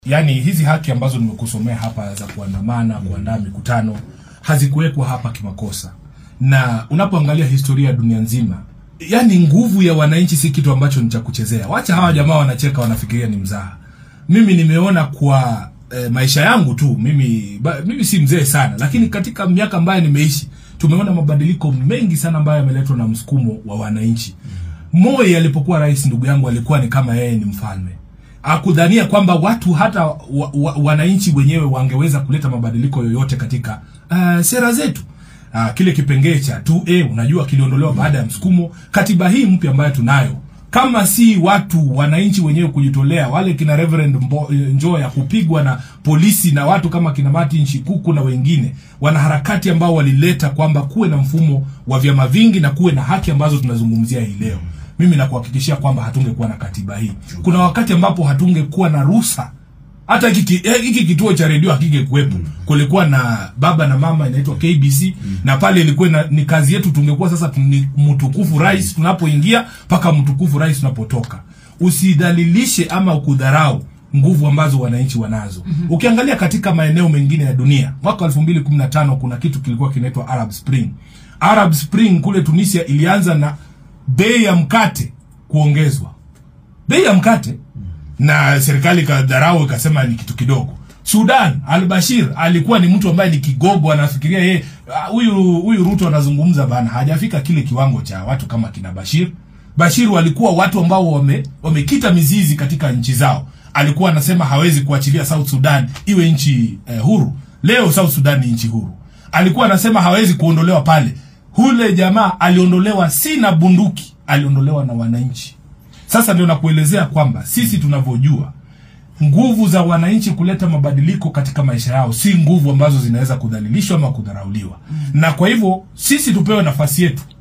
Yani hizi haki ambazo nimekusomea hapa za kuandamana, kuandaa mikutano, hazikuwekwa hapa kimakosa. Na unapoangalia historia ya dunia nzima, yani nguvu ya wananchi si kitu ambacho ni cha kuchezea. Wacha hawa jamaa wanacheka, wanafikiria ni mzaha. Mimi nimeona kwa maisha yangu tu, mimi si mzee sana, lakini katika miaka ambayo nimeishi, tumeona mabadiliko mengi sana ambayo yameletwa na msukumo wa wananchi. Moi alipokuwa rais, ndugu yangu, alikuwa ni kama yeye ni mfalme. Akudhania kwamba watu hata wananchi wenyewe wangeweza kuleta mabadiliko yoyote katika sera zetu. Kile kipengele cha 2A unajua kiliondolewa baada ya msukumo. Katiba hii mpya ambayo tunayo, kama si watu wananchi wenyewe kujitolea, wale kina Reverend Njoya kupigwa na polisi na watu kama kina Martin Shikuku na wengine, wanaharakati ambao walileta kwamba kuwe na mfumo wa vyama vingi na kuwe na haki ambazo tunazungumzia hii leo, mimi nakuhakikishia kwamba hatungekuwa na katiba hii. Kuna wakati ambapo hatungekuwa na ruhusa. Hata hiki kituo cha redio hakingekuwepo. Kulikuwa na baba na mama inaitwa KBC, na pale ilikuwa ni kazi yetu, tungekuwa sasa ni mtukufu rais tunapoingia mpaka mtukufu rais tunapotoka. Usidhalilishe ama ukudharau nguvu ambazo wananchi wanazo. Ukiangalia katika maeneo mengine ya dunia, mwaka 2015 kuna kitu kilikuwa kinaitwa Arab Spring. Arab Spring kule Tunisia ilianza na bei ya mkate kuongezwa. Bei ya mkate, na serikali kadharau ikasema ni kitu kidogo. Sudan, al-Bashir alikuwa ni mtu ambaye ni kigogo, anafikiria yeye huyu Ruto anazungumza bana, hajafika kile kiwango cha watu kama kina Bashir. Bashir walikuwa watu ambao wamekita mizizi katika nchi zao. Alikuwa anasema hawezi kuachilia South Sudan iwe nchi huru. Leo South Sudan ni nchi huru. Alikuwa anasema hawezi kuondolewa pale. Hule jamaa aliondolewa si na bunduki, aliondolewa na wananchi. Sasa ndio nakuelezea kwamba sisi tunavyojua nguvu za wananchi kuleta mabadiliko katika maisha yao si nguvu ambazo zinaweza kudhalilishwa ama kudharauliwa. Na kwa hivyo sisi tupewe nafasi yetu